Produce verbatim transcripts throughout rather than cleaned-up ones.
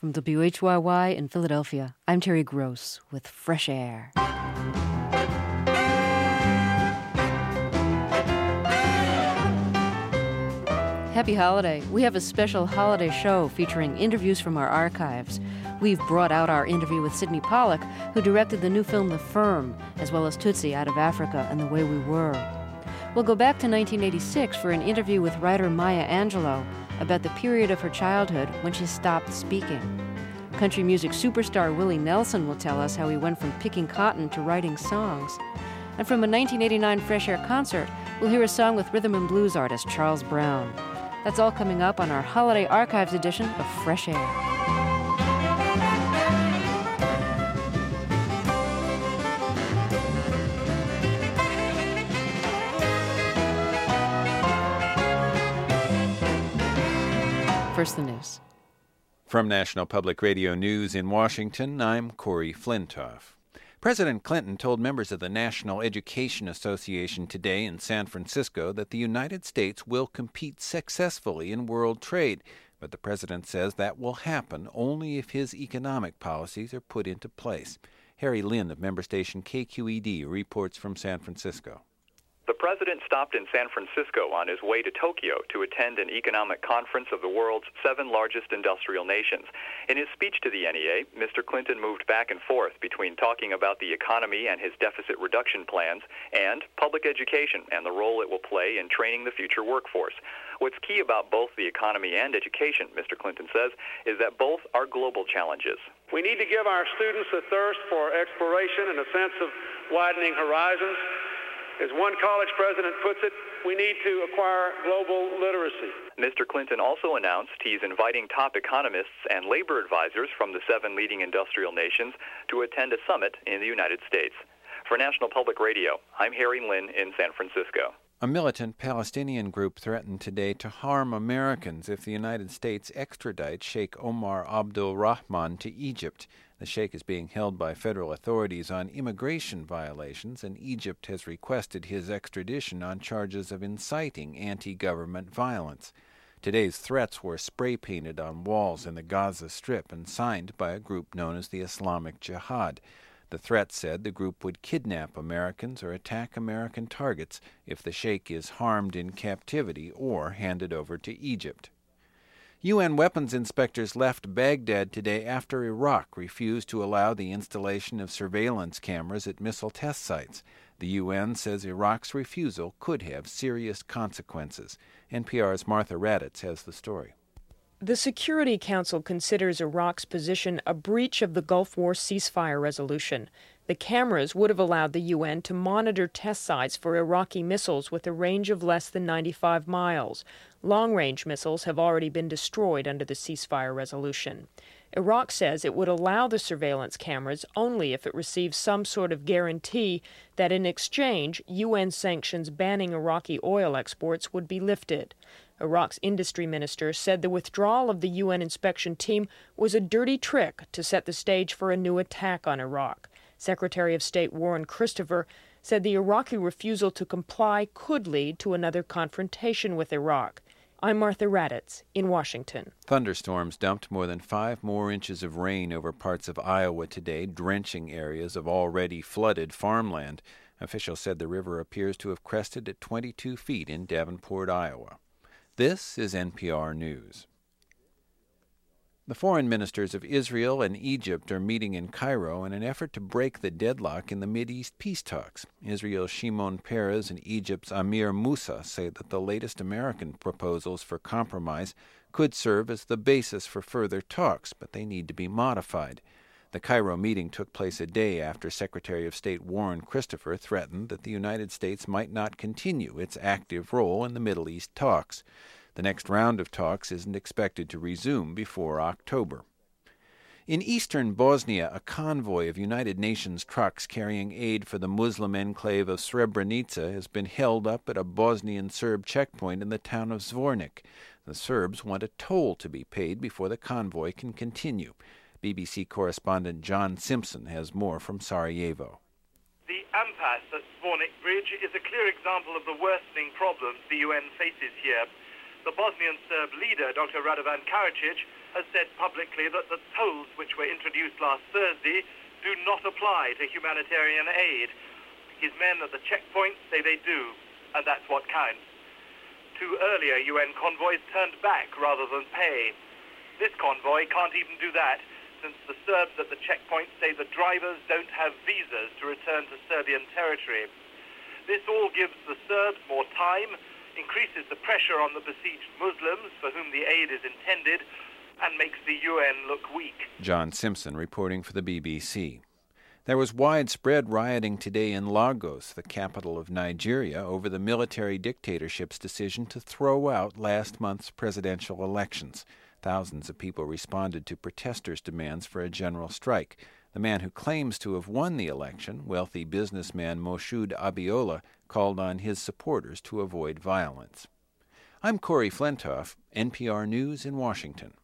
From W H Y Y in Philadelphia, I'm Terry Gross with Fresh Air. Happy holiday. We have a special holiday show featuring interviews from our archives. We've brought out our interview with Sydney Pollack, who directed the new film The Firm, as well as Tootsie Out of Africa and The Way We Were. We'll go back to nineteen eighty-six for an interview with writer Maya Angelou about the period of her childhood when she stopped speaking. Country music superstar Willie Nelson will tell us how he went from picking cotton to writing songs. And from a nineteen eighty-nine Fresh Air concert, we'll hear a song with rhythm and blues artist Charles Brown. That's all coming up on our Holiday Archives edition of Fresh Air. First, the news. From National Public Radio News in Washington, I'm Corey Flintoff. President Clinton told members of the National Education Association today in San Francisco that the United States will compete successfully in world trade, but the president says that will happen only if his economic policies are put into place. Harry Lin of member station K Q E D reports from San Francisco. The president stopped in San Francisco on his way to Tokyo to attend an economic conference of the world's seven largest industrial nations. In his speech to the N E A, Mister Clinton moved back and forth between talking about the economy and his deficit reduction plans and public education and the role it will play in training the future workforce. What's key about both the economy and education, Mister Clinton says, is that both are global challenges. We need to give our students a thirst for exploration and a sense of widening horizons. As one college president puts it, we need to acquire global literacy. Mister Clinton also announced he's inviting top economists and labor advisors from the seven leading industrial nations to attend a summit in the United States. For National Public Radio, I'm Harry Lin in San Francisco. A militant Palestinian group threatened today to harm Americans if the United States extradites Sheikh Omar Abdul Rahman to Egypt. The sheikh is being held by federal authorities on immigration violations, and Egypt has requested his extradition on charges of inciting anti-government violence. Today's threats were spray-painted on walls in the Gaza Strip and signed by a group known as the Islamic Jihad. The threat said the group would kidnap Americans or attack American targets if the sheikh is harmed in captivity or handed over to Egypt. U N weapons inspectors left Baghdad today after Iraq refused to allow the installation of surveillance cameras at missile test sites. The U N says Iraq's refusal could have serious consequences. N P R's Martha Raddatz has the story. The Security Council considers Iraq's position a breach of the Gulf War ceasefire resolution. The cameras would have allowed the U N to monitor test sites for Iraqi missiles with a range of less than ninety-five miles. Long-range missiles have already been destroyed under the ceasefire resolution. Iraq says it would allow the surveillance cameras only if it receives some sort of guarantee that in exchange, U N sanctions banning Iraqi oil exports would be lifted. Iraq's industry minister said the withdrawal of the U N inspection team was a dirty trick to set the stage for a new attack on Iraq. Secretary of State Warren Christopher said the Iraqi refusal to comply could lead to another confrontation with Iraq. I'm Martha Raddatz in Washington. Thunderstorms dumped more than five more inches of rain over parts of Iowa today, drenching areas of already flooded farmland. Officials said the river appears to have crested at twenty-two feet in Davenport, Iowa. This is N P R News. The foreign ministers of Israel and Egypt are meeting in Cairo in an effort to break the deadlock in the Mideast peace talks. Israel's Shimon Peres and Egypt's Amir Moussa say that the latest American proposals for compromise could serve as the basis for further talks, but they need to be modified. The Cairo meeting took place a day after Secretary of State Warren Christopher threatened that the United States might not continue its active role in the Middle East talks. The next round of talks isn't expected to resume before October. In eastern Bosnia, a convoy of United Nations trucks carrying aid for the Muslim enclave of Srebrenica has been held up at a Bosnian Serb checkpoint in the town of Zvornik. The Serbs want a toll to be paid before the convoy can continue. B B C correspondent John Simpson has more from Sarajevo. The impasse at Zvornik Bridge is a clear example of the worsening problems the U N faces here. The Bosnian Serb leader, Doctor Radovan Karadzic, has said publicly that the tolls which were introduced last Thursday do not apply to humanitarian aid. His men at the checkpoint say they do, and that's what counts. Two earlier U N convoys turned back rather than pay. This convoy can't even do that, since the Serbs at the checkpoint say the drivers don't have visas to return to Serbian territory. This all gives the Serbs more time, increases the pressure on the besieged Muslims for whom the aid is intended, and makes the U N look weak. John Simpson reporting for the B B C. There was widespread rioting today in Lagos, the capital of Nigeria, over the military dictatorship's decision to throw out last month's presidential elections. Thousands of people responded to protesters' demands for a general strike. The man who claims to have won the election, wealthy businessman Moshood Abiola, called on his supporters to avoid violence. I'm Corey Flintoff, N P R News in Washington.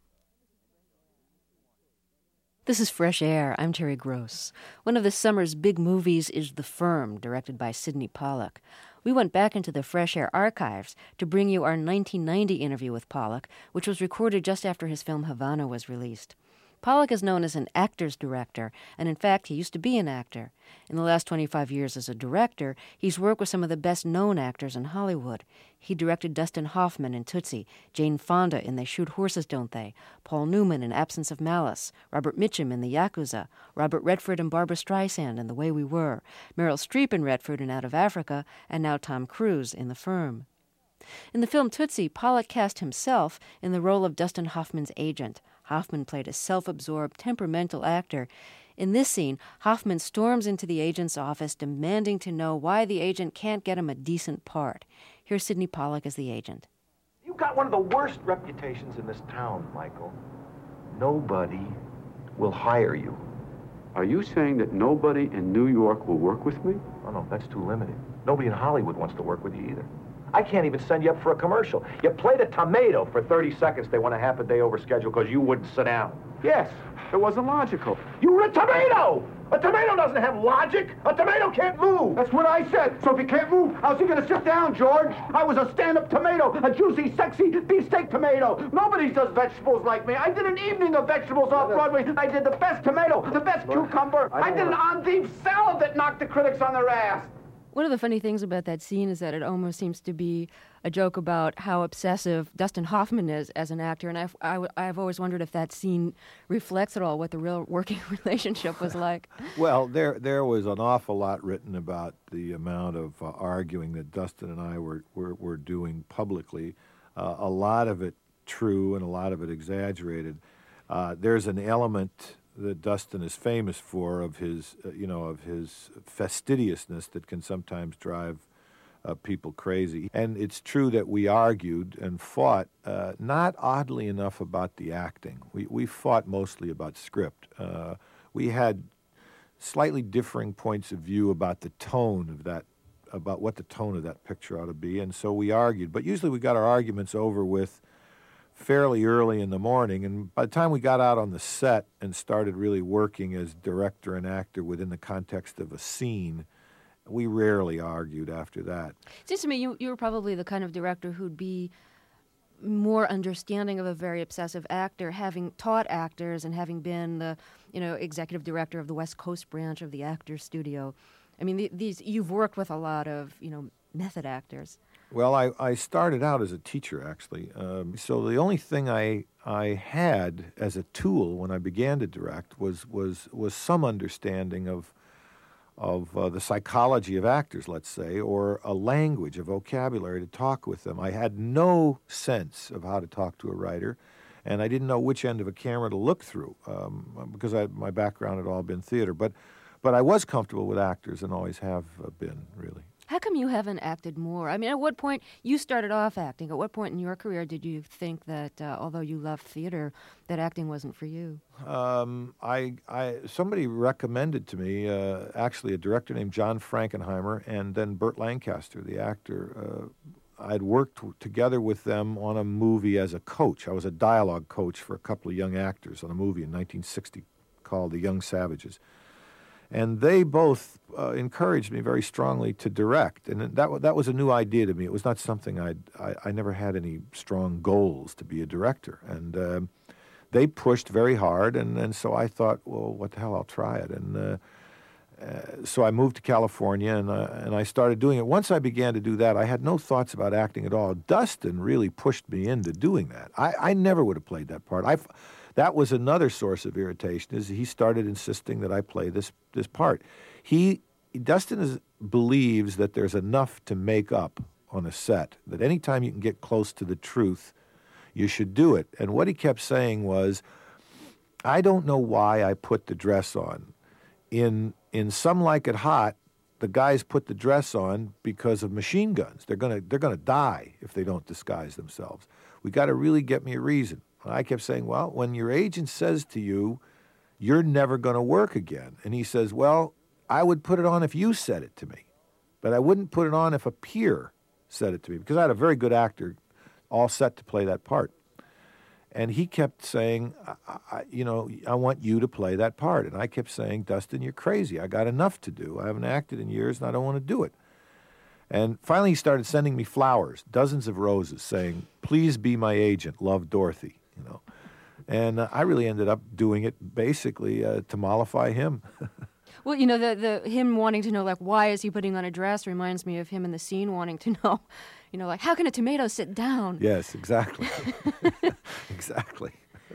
This is Fresh Air. I'm Terry Gross. One of this summer's big movies is The Firm, directed by Sydney Pollack. We went back into the Fresh Air archives to bring you our nineteen ninety interview with Pollack, which was recorded just after his film Havana was released. Pollack is known as an actor's director, and in fact, he used to be an actor. In the last twenty-five years as a director, he's worked with some of the best-known actors in Hollywood. He directed Dustin Hoffman in Tootsie, Jane Fonda in They Shoot Horses, Don't They?, Paul Newman in Absence of Malice, Robert Mitchum in The Yakuza, Robert Redford and Barbra Streisand in The Way We Were, Meryl Streep and Redford in Out of Africa, and now Tom Cruise in The Firm. In the film Tootsie, Pollack cast himself in the role of Dustin Hoffman's agent. Hoffman played a self-absorbed, temperamental actor. In this scene, Hoffman storms into the agent's office demanding to know why the agent can't get him a decent part. Here's Sydney Pollack as the agent. You've got one of the worst reputations in this town, Michael. Nobody will hire you. Are you saying that nobody in New York will work with me? Oh, no, that's too limited. Nobody in Hollywood wants to work with you either. I can't even send you up for a commercial. You played a tomato for thirty seconds. They want a half a day over schedule because you wouldn't sit down. Yes. It wasn't logical. You were a tomato! A tomato doesn't have logic. A tomato can't move. That's what I said. So if he can't move, how's he going to sit down, George? I was a stand-up tomato, a juicy, sexy beefsteak tomato. Nobody does vegetables like me. I did an evening of vegetables off Broadway. I did the best tomato, the best cucumber. I, I did an on-deep salad that knocked the critics on their ass. One of the funny things about that scene is that it almost seems to be a joke about how obsessive Dustin Hoffman is as an actor, and I've, I, I've always wondered if that scene reflects at all what the real working relationship was like. Well, there there was an awful lot written about the amount of uh, arguing that Dustin and I were, were, were doing publicly, uh, a lot of it true and a lot of it exaggerated. Uh, there's an element that Dustin is famous for of his, uh, you know, of his fastidiousness that can sometimes drive uh, people crazy. And it's true that we argued and fought, uh, not oddly enough about the acting. We we fought mostly about script. Uh, we had slightly differing points of view about the tone of that, about what the tone of that picture ought to be, and so we argued. But usually we got our arguments over with fairly early in the morning, and by the time we got out on the set and started really working as director and actor within the context of a scene, we rarely argued after that. It seems to me you, you were probably the kind of director who'd be more understanding of a very obsessive actor, having taught actors and having been the, you know, executive director of the West Coast branch of the Actors Studio. I mean, the, these you've worked with a lot of, you know, method actors. Well, I, I started out as a teacher, actually. Um, so the only thing I I had as a tool when I began to direct was was was some understanding of of uh, the psychology of actors, let's say, or a language, a vocabulary to talk with them. I had no sense of how to talk to a writer, and I didn't know which end of a camera to look through um, because I, my background had all been theater. But but I was comfortable with actors and always have uh, been, really. How come you haven't acted more? I mean, at what point, you started off acting, at what point in your career did you think that, uh, although you loved theater, that acting wasn't for you? Um, I, I, somebody recommended to me, uh, actually a director named John Frankenheimer, and then Burt Lancaster, the actor. Uh, I'd worked w- together with them on a movie as a coach. I was a dialogue coach for a couple of young actors on a movie in nineteen sixty called The Young Savages. And they both uh, encouraged me very strongly to direct, and that w- that was a new idea to me. It was not something I'd, I I never had any strong goals to be a director, and uh, they pushed very hard, and, and so I thought, well, what the hell, I'll try it. And uh, uh, so I moved to California, and, uh, and I started doing it. Once I began to do that, I had no thoughts about acting at all. Dustin really pushed me into doing that. I, I never would have played that part. I, that was another source of irritation, is he started insisting that I play this, this part. He, Dustin is, believes that there's enough to make up on a set, that any time you can get close to the truth, you should do it. And what he kept saying was, I don't know why I put the dress on. In in Some Like It Hot, the guys put the dress on because of machine guns. They're gonna they're gonna die if they don't disguise themselves. We got to really get me a reason. And I kept saying, well, when your agent says to you, you're never going to work again, and he says, well, I would put it on if you said it to me, but I wouldn't put it on if a peer said it to me, because I had a very good actor all set to play that part. And he kept saying, I, I, you know, I want you to play that part. And I kept saying, Dustin, you're crazy. I got enough to do. I haven't acted in years, and I don't want to do it. And finally he started sending me flowers, dozens of roses, saying, please be my agent, love, Dorothy, you know. And uh, I really ended up doing it basically uh, to mollify him. Well, you know, the, the him wanting to know, like, why is he putting on a dress reminds me of him in the scene wanting to know, you know, like, how can a tomato sit down? Yes, exactly. Exactly.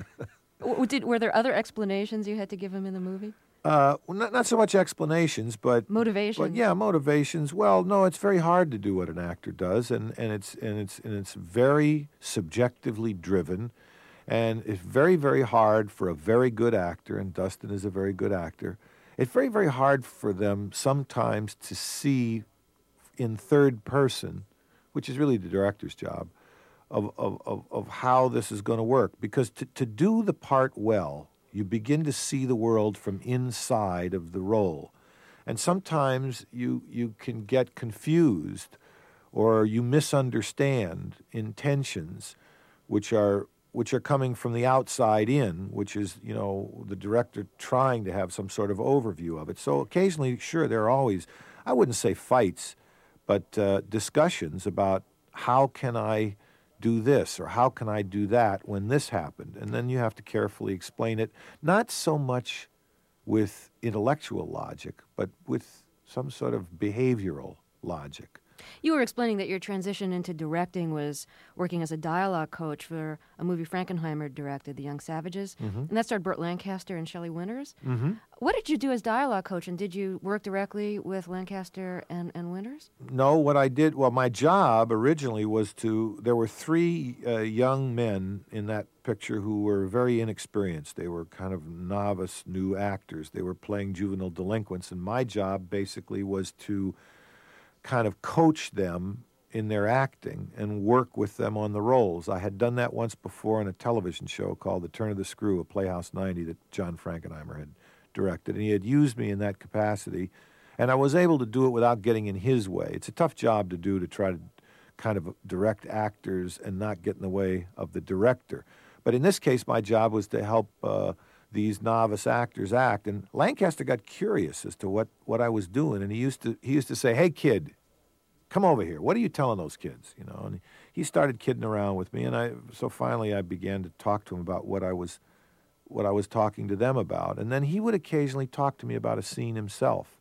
Did, were there other explanations you had to give him in the movie? Uh, well, not, not so much explanations, but motivations. But yeah, motivations. Well, no, it's very hard to do what an actor does, and, and it's and it's and it's very subjectively driven, and it's very very hard for a very good actor, and Dustin is a very good actor. It's very, very hard for them sometimes to see in third person, which is really the director's job, of, of, of, of how this is going to work. Because to, to do the part well, you begin to see the world from inside of the role. And sometimes you, you can get confused or you misunderstand intentions which are which are coming from the outside in, which is, you know, the director trying to have some sort of overview of it. So occasionally, sure, there are always, I wouldn't say fights, but uh, discussions about how can I do this or how can I do that when this happened. And then you have to carefully explain it, not so much with intellectual logic, but with some sort of behavioral logic. You were explaining that your transition into directing was working as a dialogue coach for a movie Frankenheimer directed, The Young Savages, mm-hmm. and that starred Burt Lancaster and Shelley Winters. Mm-hmm. What did you do as dialogue coach, and did you work directly with Lancaster and, and Winters? No, what I did, well, my job originally was to, there were three uh, young men in that picture who were very inexperienced. They were kind of novice new actors. They were playing juvenile delinquents, and my job basically was to kind of coach them in their acting and work with them on the roles. I had done that once before in a television show called The Turn of the Screw, a Playhouse ninety that John Frankenheimer had directed, and he had used me in that capacity, and I was able to do it without getting in his way. It's a tough job to do, to try to kind of direct actors and not get in the way of the director. But in this case, my job was to help uh, these novice actors act, and Lancaster got curious as to what, what I was doing, and he used to he used to say, "Hey kid, come over here. What are you telling those kids?" You know, and he started kidding around with me, and I so finally I began to talk to him about what I was what I was talking to them about, and then he would occasionally talk to me about a scene himself,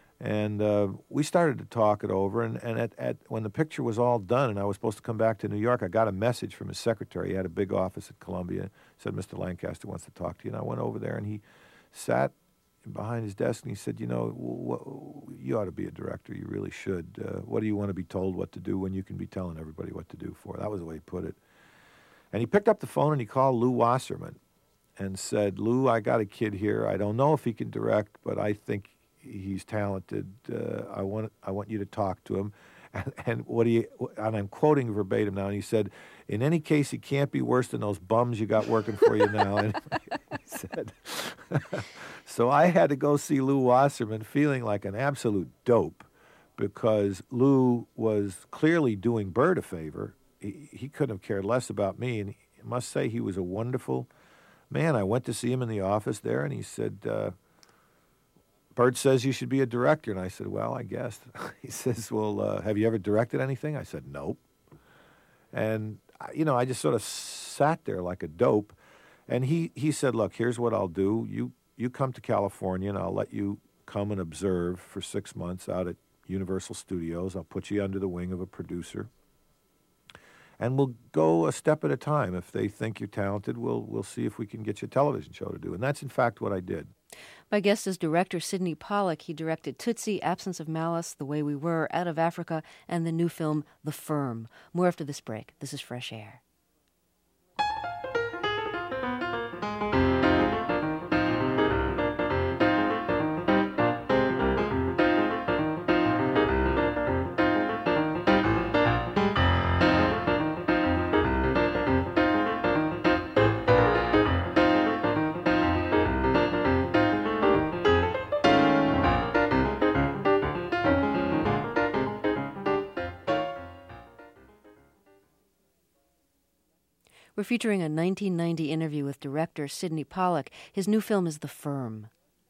and uh, we started to talk it over, and, and at, at when the picture was all done and I was supposed to come back to New York, I got a message from his secretary. He had a big office at Columbia, said, "Mister Lancaster wants to talk to you," and I went over there, and he sat behind his desk, and he said, "You know, w- you ought to be a director. You really should. Uh, what do you want to be told what to do when you can be telling everybody what to do for?" That was the way he put it. And he picked up the phone, and he called Lou Wasserman and said, "Lou, I got a kid here. I don't know if he can direct, but I think he's talented. Uh, I want I want you to talk to him." And, and what he and I'm quoting verbatim now. And he said, "In any case, he can't be worse than those bums you got working for you now." And he said, so I had to go see Lou Wasserman, feeling like an absolute dope, because Lou was clearly doing Burt a favor. He, he couldn't have cared less about me, and I must say he was a wonderful man. I went to see him in the office there, and he said, uh, "Burt says you should be a director." And I said, "Well, I guess." He says, "Well, uh, have you ever directed anything?" I said, "Nope." And, you know, I just sort of sat there like a dope. And he, he said, look, here's what I'll do. You, you come to California, and I'll let you come and observe for six months out at Universal Studios. I'll put you under the wing of a producer. And we'll go a step at a time. If they think you're talented, we'll, we'll see if we can get you a television show to do. And that's, in fact, what I did. My guest is director Sidney Pollack. He directed Tootsie, Absence of Malice, The Way We Were, Out of Africa, and the new film The Firm. More after this break. This is Fresh Air. We're featuring a nineteen ninety interview with director Sidney Pollack. His new film is The Firm.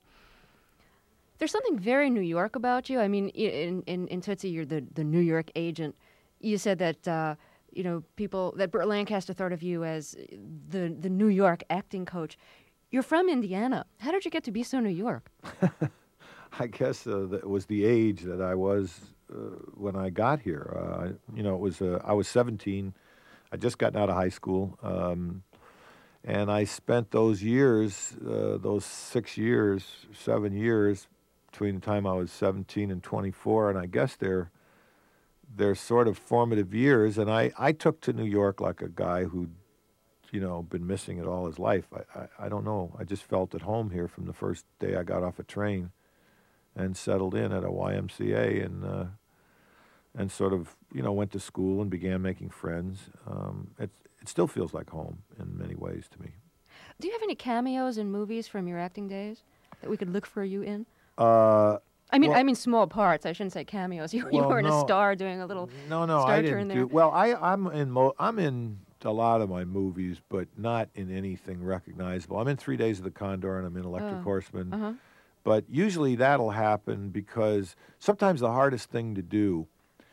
There's something very New York about you. I mean, in, in, in Tootsie, you're the, the New York agent. You said that, uh, you know, people, that Burt Lancaster thought of you as the, the New York acting coach. You're from Indiana. How did you get to be so New York? I guess uh, that was the age that I was uh, when I got here. Uh, you know, it was uh, I was seventeen. I'd just gotten out of high school, um, and I spent those years, uh, those six years, seven years, between the time I was seventeen and twenty-four, and I guess they're, they're sort of formative years, and I, I took to New York like a guy who'd, you know, been missing it all his life. I, I, I don't know. I just felt at home here from the first day I got off a train and settled in at a Y M C A and uh, and sort of, you know, went to school and began making friends. Um, it, it still feels like home in many ways to me. Do you have any cameos in movies from your acting days that we could look for you in? Uh, I mean, well, I mean small parts. I shouldn't say cameos. You, you well, weren't no, a star doing a little no, no, star I turn didn't there. do. Well, I, I'm in mo- I'm in a lot of my movies, but not in anything recognizable. I'm in Three Days of the Condor, and I'm in Electric Oh. Horseman. Uh-huh. But usually that'll happen because sometimes the hardest thing to do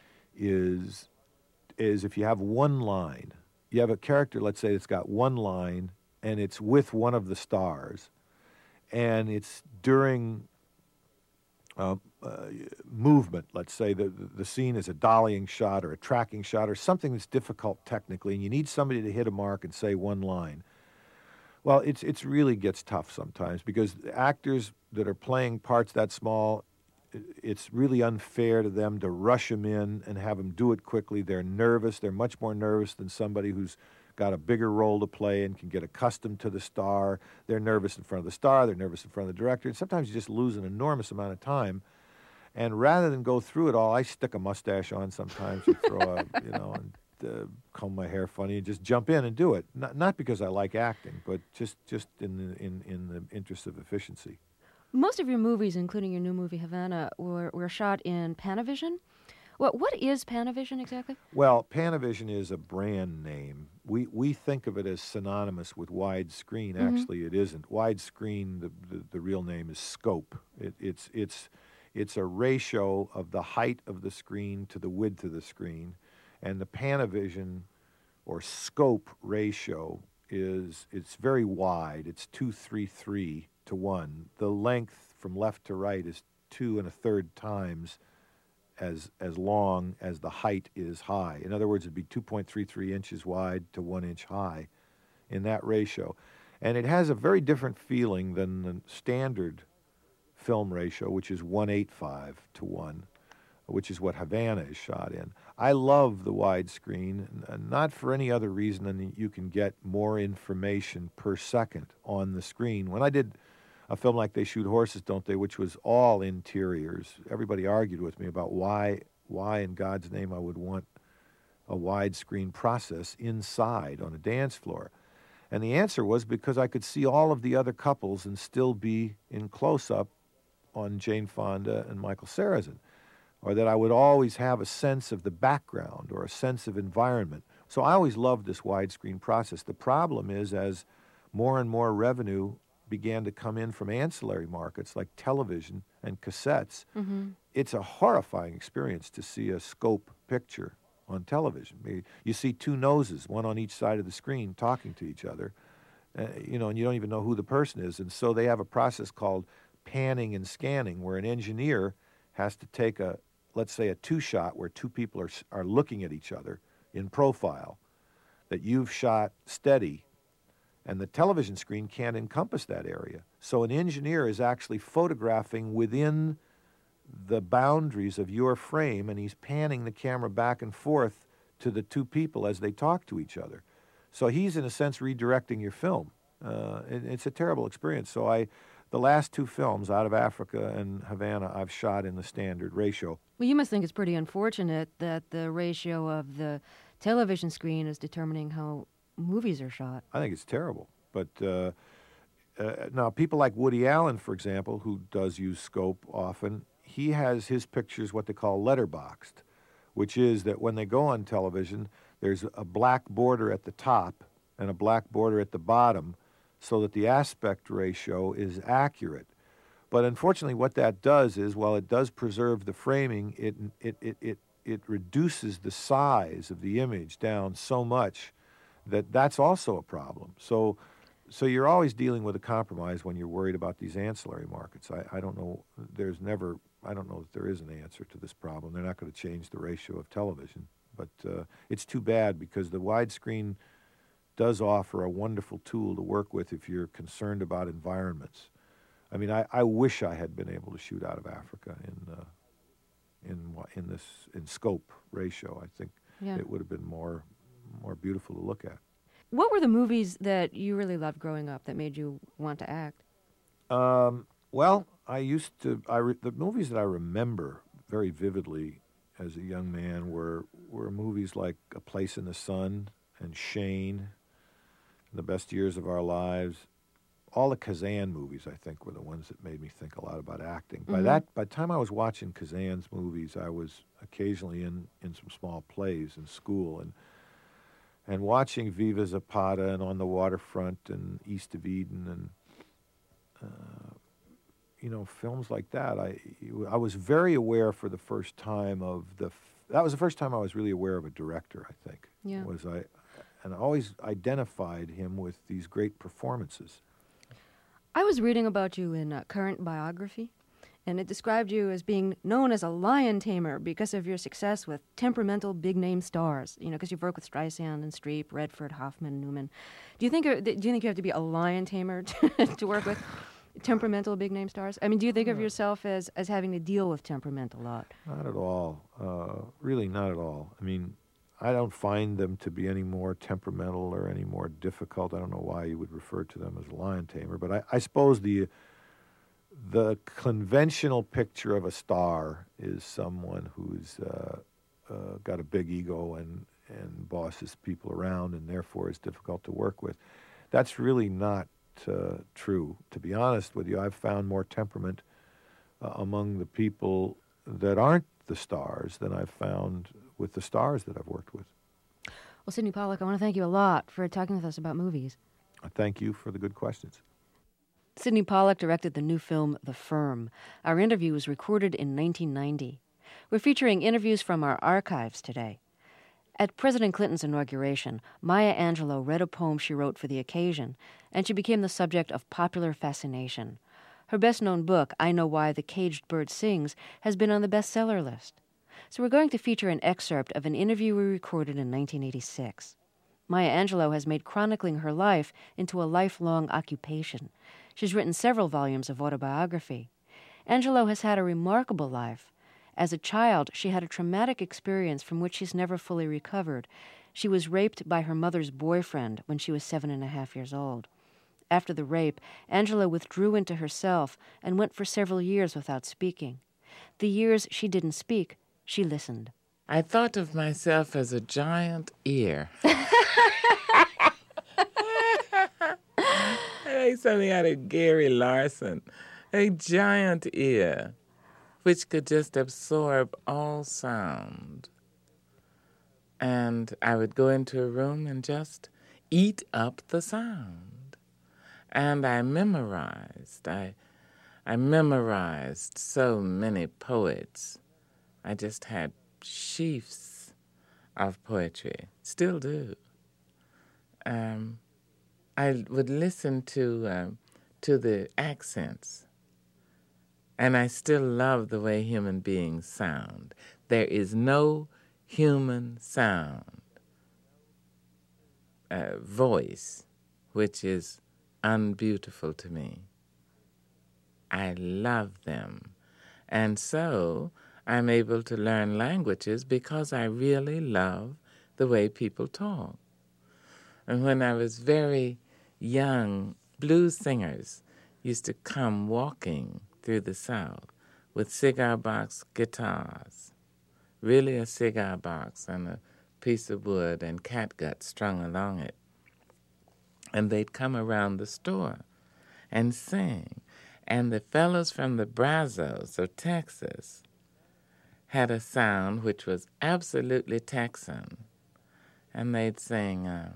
is is if you have one line, you have a character, let's say, that's got one line, and it's with one of the stars, and it's during uh, uh, movement, let's say, the, the scene is a dollying shot or a tracking shot or something that's difficult technically, and you need somebody to hit a mark and say one line. Well, it's it's really gets tough sometimes because actors that are playing parts that small, it's really unfair to them to rush them in and have them do it quickly. They're nervous. They're much more nervous than somebody who's got a bigger role to play and can get accustomed to the star. They're nervous in front of the star. They're nervous in front of the director. And sometimes you just lose an enormous amount of time. And rather than go through it all, I stick a mustache on sometimes and throw a, you know, and uh, comb my hair funny and just jump in and do it. Not, not because I like acting, but just, just in the, in, in the interest of efficiency. Most of your movies, including your new movie Havana, were, were shot in Panavision. What what is Panavision exactly? Well, Panavision is a brand name. We we think of it as synonymous with widescreen. Mm-hmm. Actually, it isn't. Widescreen, the, the the real name is scope. It, it's it's it's a ratio of the height of the screen to the width of the screen, and the Panavision or scope ratio is it's very wide. It's two three three to one. The length from left to right is two and a third times as as long as the height is high. In other words, it'd be two point three three inches wide to one inch high in that ratio. And it has a very different feeling than the standard film ratio, which is one eighty-five to one, which is what Havana is shot in. I love the widescreen, not for any other reason than that you can get more information per second on the screen. When I did a film like They Shoot Horses, Don't They?, which was all interiors. Everybody argued with me about why, why in God's name I would want a widescreen process inside on a dance floor. And the answer was because I could see all of the other couples and still be in close-up on Jane Fonda and Michael Sarrazin, or that I would always have a sense of the background or a sense of environment. So I always loved this widescreen process. The problem is, as more and more revenue began to come in from ancillary markets like television and cassettes, mm-hmm. it's a horrifying experience to see a scope picture on television. You see two noses, one on each side of the screen, talking to each other. uh, you know, and you don't even know who the person is. And so they have a process called panning and scanning, where an engineer has to take a, let's say, a two-shot where two people are are looking at each other in profile, that you've shot steady, and the television screen can't encompass that area. So an engineer is actually photographing within the boundaries of your frame, and he's panning the camera back and forth to the two people as they talk to each other. So he's, in a sense, redirecting your film. Uh, it, it's a terrible experience. So I, the last two films, Out of Africa and Havana, I've shot in the standard ratio. Well, you must think it's pretty unfortunate that the ratio of the television screen is determining how movies are shot. I think it's terrible. But uh, uh, now, people like Woody Allen, for example, who does use scope often, he has his pictures what they call letterboxed, which is that when they go on television, there's a black border at the top and a black border at the bottom, so that the aspect ratio is accurate. But unfortunately, what that does is, while it does preserve the framing, it it it it, it reduces the size of the image down so much that that's also a problem. So so you're always dealing with a compromise when you're worried about these ancillary markets. I, I don't know, there's never, I don't know that there is an answer to this problem. They're not going to change the ratio of television. But uh, it's too bad, because the widescreen does offer a wonderful tool to work with if you're concerned about environments. I mean, I, I wish I had been able to shoot Out of Africa in uh, in in this in scope ratio. I think Yeah. it would have been more more beautiful to look at. What were the movies that you really loved growing up that made you want to act? Um, well, I used to. I re, the movies that I remember very vividly as a young man were were movies like A Place in the Sun and Shane, The Best Years of Our Lives. All the Kazan movies, I think, were the ones that made me think a lot about acting. Mm-hmm. By that, by the time I was watching Kazan's movies, I was occasionally in, in some small plays in school, and and watching Viva Zapata and On the Waterfront and East of Eden and uh, you know, films like that. I I was very aware for the first time of the. That was the first time I was really aware of a director, I think. Yeah. Was I, and I always identified him with these great performances. I was reading about you in a current biography, and it described you as being known as a lion tamer because of your success with temperamental big-name stars. You know, because you've worked with Streisand and Streep, Redford, Hoffman, Newman. Do you think do you think you have to be a lion tamer to, to work with temperamental big-name stars? I mean, do you think of yourself as, as having to deal with temperament a lot? Not at all. Uh, really, not at all. I mean, I don't find them to be any more temperamental or any more difficult. I don't know why you would refer to them as a lion tamer, but I, I suppose the the conventional picture of a star is someone who's uh, uh, got a big ego and, and bosses people around and therefore is difficult to work with. That's really not uh, true. To be honest with you, I've found more temperament uh, among the people that aren't the stars than I've found with the stars that I've worked with. Well, Sydney Pollack, I want to thank you a lot for talking with us about movies. I thank you for the good questions. Sydney Pollack directed the new film, The Firm. Our interview was recorded in nineteen ninety. We're featuring interviews from our archives today. At President Clinton's inauguration, Maya Angelou read a poem she wrote for the occasion, and she became the subject of popular fascination. Her best-known book, I Know Why the Caged Bird Sings, has been on the bestseller list. So we're going to feature an excerpt of an interview we recorded in nineteen eighty-six. Maya Angelou has made chronicling her life into a lifelong occupation. She's written several volumes of autobiography. Angelou has had a remarkable life. As a child, she had a traumatic experience from which she's never fully recovered. She was raped by her mother's boyfriend when she was seven and a half years old. After the rape, Angelou withdrew into herself and went for several years without speaking. The years she didn't speak, she listened. I thought of myself as a giant ear. Like something out of Gary Larson. A giant ear, which could just absorb all sound. And I would go into a room and just eat up the sound. And I memorized. I, I memorized so many poets. I just had sheafs of poetry. Still do. Um, I would listen to uh, to the accents, and I still love the way human beings sound. There is no human sound, uh, voice, which is unbeautiful to me. I love them. And so I'm able to learn languages because I really love the way people talk. And when I was very young, blues singers used to come walking through the South with cigar box guitars, really a cigar box and a piece of wood and catgut strung along it. And they'd come around the store and sing. And the fellows from the Brazos of Texas had a sound which was absolutely Texan. And they'd sing, uh,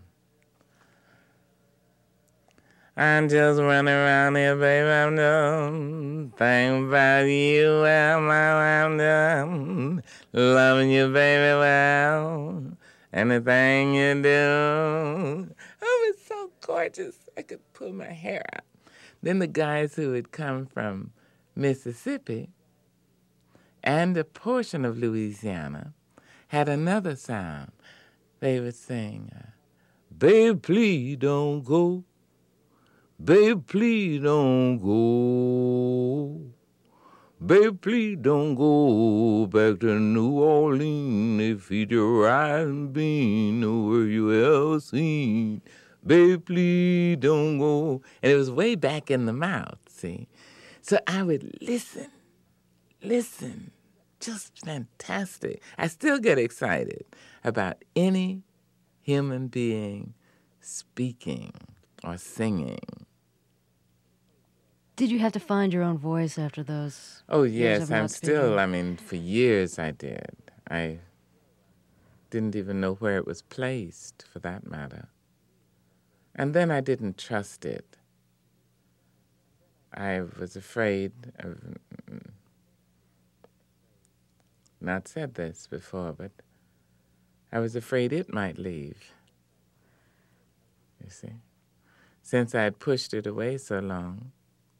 I'm just running around here, baby, I'm done. Thinking about you, well, my, I'm done. Loving you, baby, well. Anything you do. Oh, it's so gorgeous. I could pull my hair out. Then the guys who had come from Mississippi and a portion of Louisiana had another sound. They would sing, uh, babe, please don't go. Babe, please don't go. Babe, please don't go back to New Orleans. They feed you rice and beans, nowhere you ever seen. Babe, please don't go. And it was way back in the mouth, see? So I would listen, listen, just fantastic. I still get excited about any human being speaking or singing. Did you have to find your own voice after those? Oh, years yes, of I'm not still, speaking? I mean, for years I did. I didn't even know where it was placed, for that matter. And then I didn't trust it. I was afraid of, not said this before, but I was afraid it might leave. You see? Since I had pushed it away so long,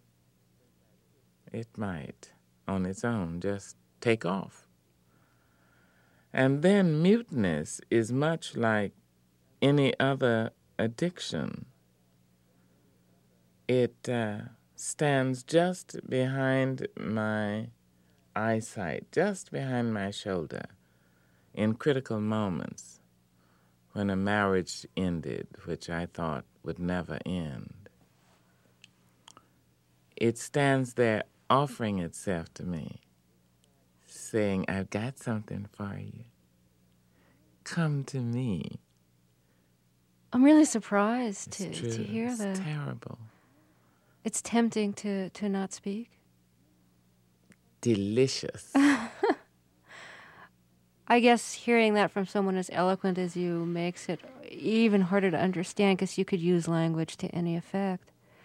it might, on its own, just take off. And then muteness is much like any other addiction. It uh, stands just behind my eyesight, just behind my shoulder, in critical moments when a marriage ended, which I thought would never end. It stands there offering itself to me, saying, I've got something for you. Come to me. I'm really surprised It's to, true. to hear it's that. terrible. It's tempting to, to not speak. Delicious. I guess hearing that from someone as eloquent as you makes it even harder to understand because you could use language to any effect.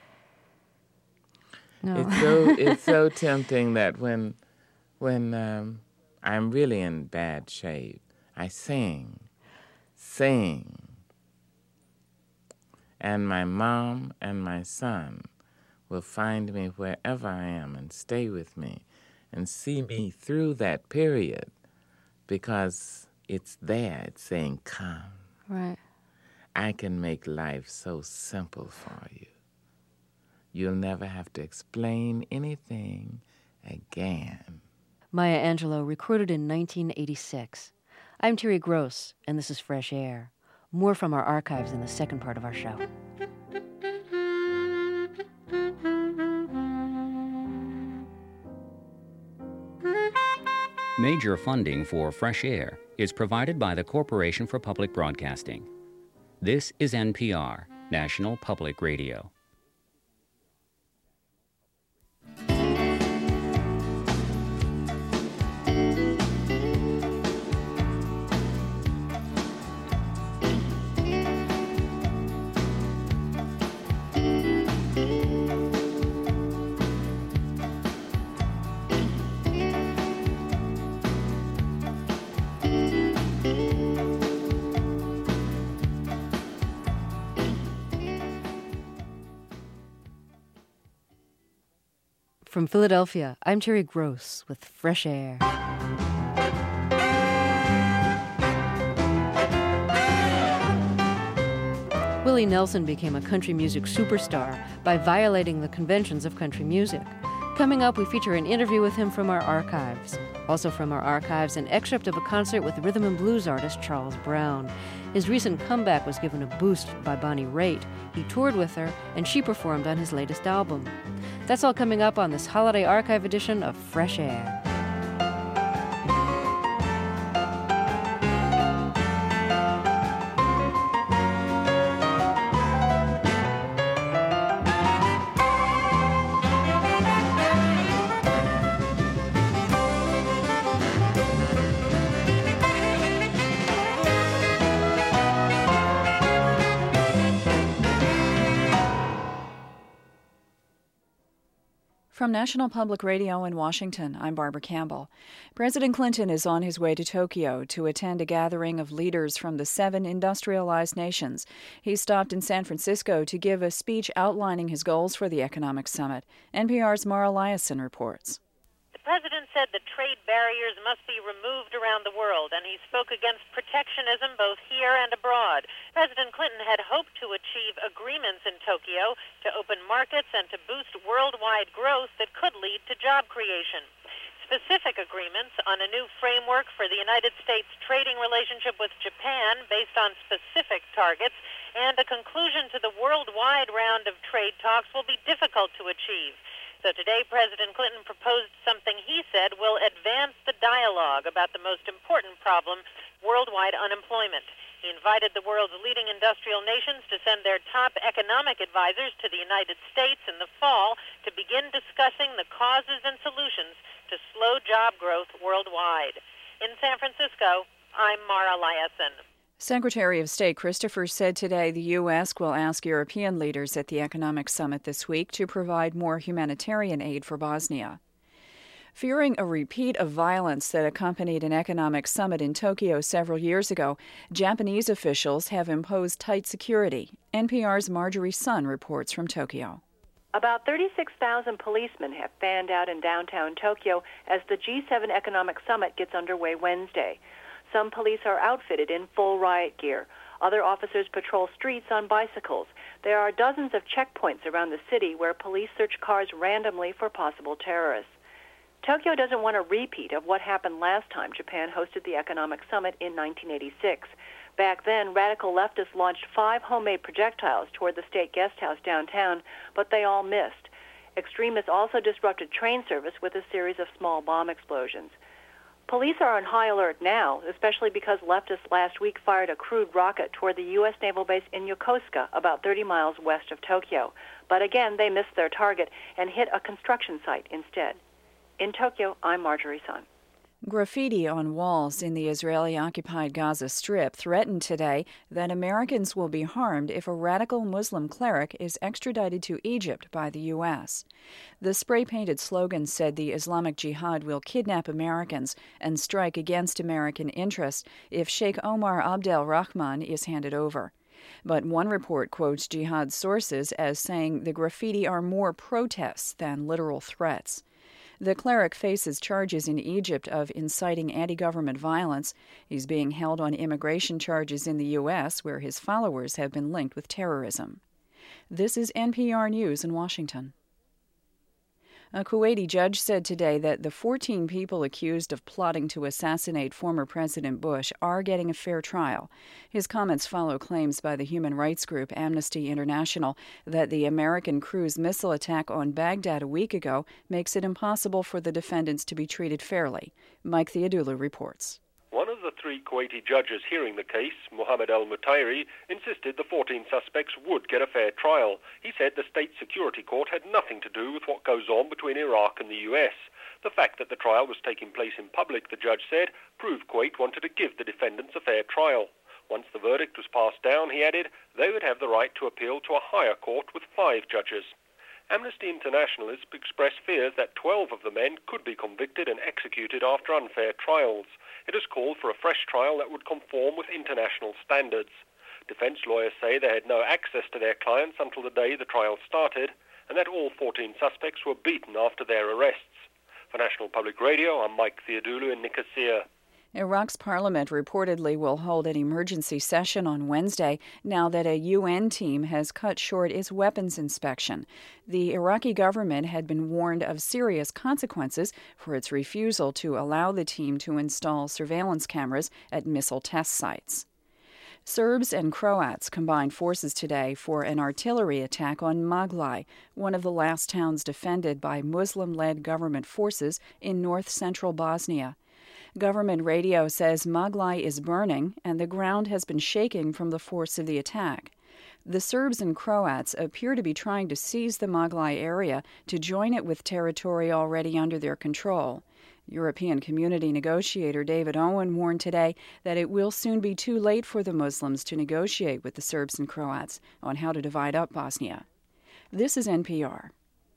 No. It's so it's so tempting that when when um, I'm really in bad shape, I sing, sing. And my mom and my son will find me wherever I am and stay with me and see me through that period because it's there. It's saying, come. Right. I can make life so simple for you. You'll never have to explain anything again. Maya Angelou, recorded in nineteen eighty-six. I'm Terry Gross, and this is Fresh Air. More from our archives in the second part of our show. Major funding for Fresh Air is provided by the Corporation for Public Broadcasting. This is N P R, National Public Radio. From Philadelphia, I'm Terry Gross with Fresh Air. Willie Nelson became a country music superstar by violating the conventions of country music. Coming up, we feature an interview with him from our archives. Also from our archives, an excerpt of a concert with rhythm and blues artist Charles Brown. His recent comeback was given a boost by Bonnie Raitt. He toured with her, and she performed on his latest album. That's all coming up on this holiday archive edition of Fresh Air. From National Public Radio in Washington, I'm Barbara Campbell. President Clinton is on his way to Tokyo to attend a gathering of leaders from the seven industrialized nations. He stopped in San Francisco to give a speech outlining his goals for the economic summit. N P R's Mara Liasson reports. The president said that trade barriers must be removed around the world, and he spoke against protectionism both here and abroad. President Clinton had hoped to achieve agreements in Tokyo to open markets and to boost worldwide growth that could lead to job creation. Specific agreements on a new framework for the United States trading relationship with Japan based on specific targets and a conclusion to the worldwide round of trade talks will be difficult to achieve. So today, President Clinton proposed something he said will advance the dialogue about the most important problem, worldwide unemployment. He invited the world's leading industrial nations to send their top economic advisors to the United States in the fall to begin discussing the causes and solutions to slow job growth worldwide. In San Francisco, I'm Mara Liasson. Secretary of State Christopher said today the U S will ask European leaders at the economic summit this week to provide more humanitarian aid for Bosnia. Fearing a repeat of violence that accompanied an economic summit in Tokyo several years ago, Japanese officials have imposed tight security. N P R's Marjorie Sun reports from Tokyo. About thirty-six thousand policemen have fanned out in downtown Tokyo as the G seven economic summit gets underway Wednesday. Some police are outfitted in full riot gear. Other officers patrol streets on bicycles. There are dozens of checkpoints around the city where police search cars randomly for possible terrorists. Tokyo doesn't want a repeat of what happened last time Japan hosted the economic summit in nineteen eighty-six. Back then, radical leftists launched five homemade projectiles toward the state guest house downtown, but they all missed. Extremists also disrupted train service with a series of small bomb explosions. Police are on high alert now, especially because leftists last week fired a crude rocket toward the U S naval base in Yokosuka, about thirty miles west of Tokyo. But again, they missed their target and hit a construction site instead. In Tokyo, I'm Marjorie Sun. Graffiti on walls in the Israeli-occupied Gaza Strip threatened today that Americans will be harmed if a radical Muslim cleric is extradited to Egypt by the U S. The spray-painted slogan said the Islamic Jihad will kidnap Americans and strike against American interests if Sheikh Omar Abdel Rahman is handed over. But one report quotes Jihad sources as saying the graffiti are more protests than literal threats. The cleric faces charges in Egypt of inciting anti-government violence. He's being held on immigration charges in the U S, where his followers have been linked with terrorism. This is N P R News in Washington. A Kuwaiti judge said today that the fourteen people accused of plotting to assassinate former President Bush are getting a fair trial. His comments follow claims by the human rights group Amnesty International that the American cruise missile attack on Baghdad a week ago makes it impossible for the defendants to be treated fairly. Mike Theodulu reports. One of the three Kuwaiti judges hearing the case, Mohammed al-Mutairi, insisted the fourteen suspects would get a fair trial. He said the state security court had nothing to do with what goes on between Iraq and the U S. The fact that the trial was taking place in public, the judge said, proved Kuwait wanted to give the defendants a fair trial. Once the verdict was passed down, he added, they would have the right to appeal to a higher court with five judges. Amnesty International has expressed fears that twelve of the men could be convicted and executed after unfair trials. It has called for a fresh trial that would conform with international standards. Defense lawyers say they had no access to their clients until the day the trial started. and that all fourteen suspects were beaten after their arrests. For National Public Radio, I'm Mike Theodulu in Nicosia. Iraq's parliament reportedly will hold an emergency session on Wednesday now that a U N team has cut short its weapons inspection. The Iraqi government had been warned of serious consequences for its refusal to allow the team to install surveillance cameras at missile test sites. Serbs and Croats combined forces today for an artillery attack on Maglaj, one of the last towns defended by Muslim-led government forces in north-central Bosnia. Government radio says Maglaj is burning and the ground has been shaking from the force of the attack. The Serbs and Croats appear to be trying to seize the Maglaj area to join it with territory already under their control. European Community negotiator David Owen warned today that it will soon be too late for the Muslims to negotiate with the Serbs and Croats on how to divide up Bosnia. This is N P R.